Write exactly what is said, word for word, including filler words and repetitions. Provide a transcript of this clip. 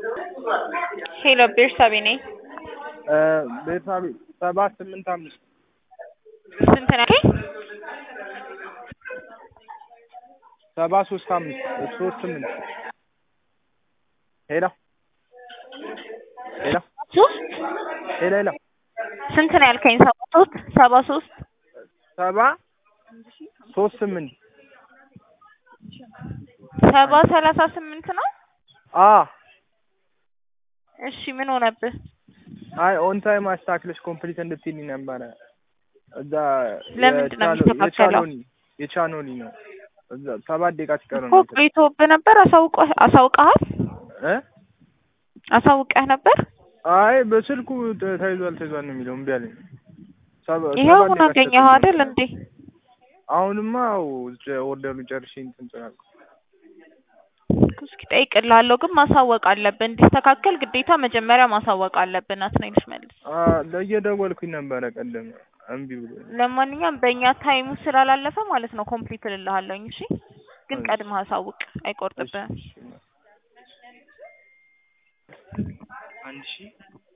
ሄሎ ቤርሳቤ ነኝ። ቤርሳቤ ሰባት ስምንት አምስት ስንት ነው ያልከኝ? ሰባ ሶስት አምስት ሶስት ስምንት ሄሎ ሄሎ ሶስት ሄሎ ሄሎ ስንት ነው ያልከኝ? ሰባ ሶስት ሰባ ሶስት ሰባ ሶስት ስምንት ሰባ ሰላሳ ስምንት ነው። አ እሺ ምን ሆነብህ? አይ ኦን ታይም አስተካክለሽ ኮምፕሊት እንድትይልኝ ነበረ። እዛ ለምንድን ነው የሚስተካከለው? የቻኖኒ የቻኖኒ ነው። እዛ ሰባት ደቂቃ ሲቀር እኮ ነው። ቆይቶብህ ነበር። አሳውቀህ አሳውቀሃል እ አሳውቀህ ነበር? አይ በስልኩ ተይዟል ተይዟል ነው የሚለው። እምቢ አለኝ። ይኸው አሁን አገኘኸው አይደል እንዴ? አሁንማ ኦርደሩን ጨርሼ እንትን ጥራለሁ። እስኪ ጠይቅልሃለሁ፣ ግን ማሳወቅ አለብን። እንዲስተካከል ግዴታ መጀመሪያ ማሳወቅ አለብን። አትነግሪሽ መልስ አ ለየደወልኩኝ ነበረ ቀደም እምቢ ብሎ። ለማንኛውም በእኛ ታይሙ ስላላለፈ ማለት ነው ኮምፕሊት እልልሃለሁኝ። እሺ ግን ቀድመህ አሳውቅ፣ አይቆርጥብህም። አንድ ሺህ